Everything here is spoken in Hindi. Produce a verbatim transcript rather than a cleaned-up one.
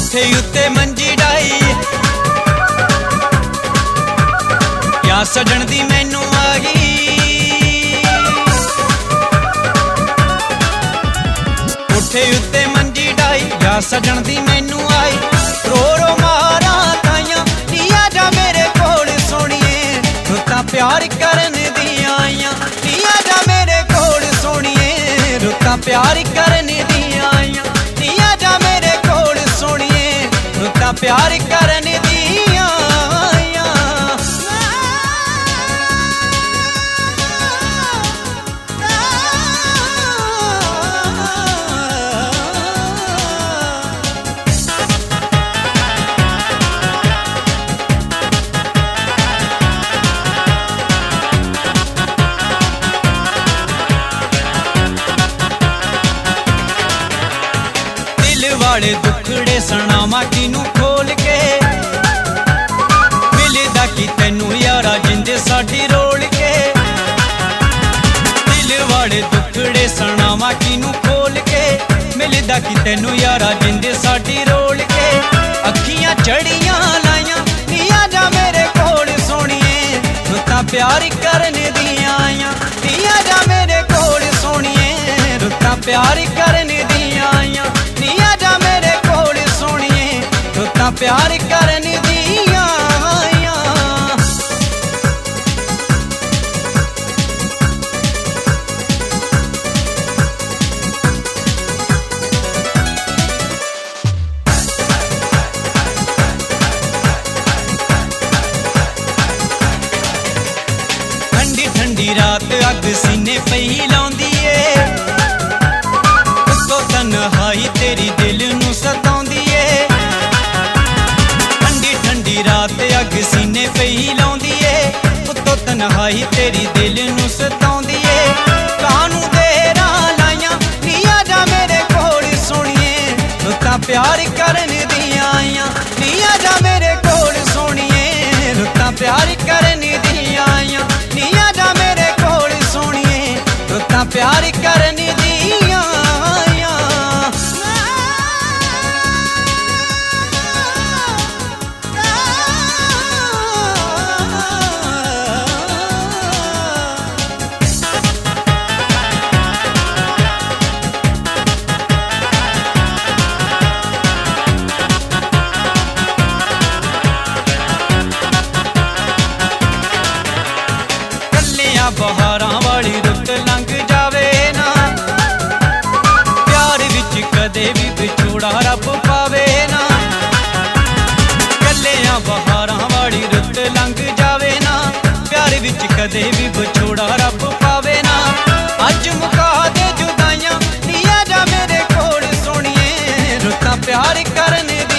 कोठे उत्ते मंजी डाई क्या सजन दी मैनू आ गई। कोठे उत्ते मंजी डाई क्या सजन दी मैनू आई। रो रो मारा ताइयां निया जा मेरे कोल सोनिए रुत्तां प्यार करन दियां आइयां। निया जा मेरे कोल सोनिए रुत्तां प्यार करन दियां आइयां। निया जा मेरे कोल सोनिए रुत्तां प्यार करन दियां आइयां। वाले दुखड़े सनावा किनू खोल के मिलदा कि तैनू यारा जिंदे साडी रोल के। दिल वाले दुखड़े सनावा किनू खोल के मिलदा कि तैनू यारा जिंदे साडी रोल के। अखियां चढ़ियां लाइयां निया जा मेरे कोल सोनिए रुत्तां प्यार करन दियां आइयां। निया जा मेरे कोल सोनिए रुत्तां प्यार करन दियां आइयां। निया जा मेरे कोल सोनिए रुत्तां प्यार करन दियां आइयां। ठंडी ठंडी रात अग सीने पई लाउंदी ए तन्हाई तेरी दिल नू सताउंदी ए। ठंडी ठंडी रात अग सीने पई लाउंदी ए उत्तों तन्हाई तेरी दिल नू सताउंदी ए। कानू देरा लाइयां निया जा मेरे कोल सोनिए रुत्तां प्यार करन दियां आइयां। निया जा मेरे कोल सोनिए रुत्तां प्यार करन दियां आइयां। निया जा मेरे कोल सोनिए रुत्तां प्यार करन दियां आइयां। बहारां वाली रुत लंघ जावे ना प्यार विच कदे भी विछोड़ा रब पावे ना। कल्लियां बहारां वाली रुत लंघ जावे ना प्यार विच कदे भी विछोड़ा रब पावे ना। अज मुका दे जुदाइयां निया जा मेरे कोल सोनिए रुत्तां प्यार करन